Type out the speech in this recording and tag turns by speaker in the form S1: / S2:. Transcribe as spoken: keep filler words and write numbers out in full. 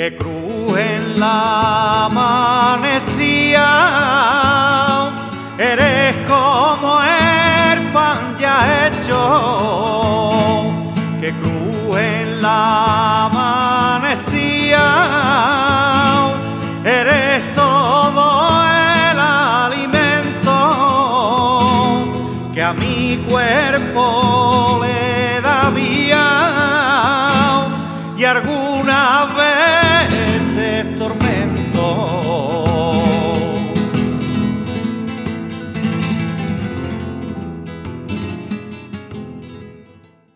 S1: que cruje en la amanecía. Eres como el pan ya hecho, que cruje en la amanecía. Eres todo el alimento que a mi cuerpo le da vida, y alguna vez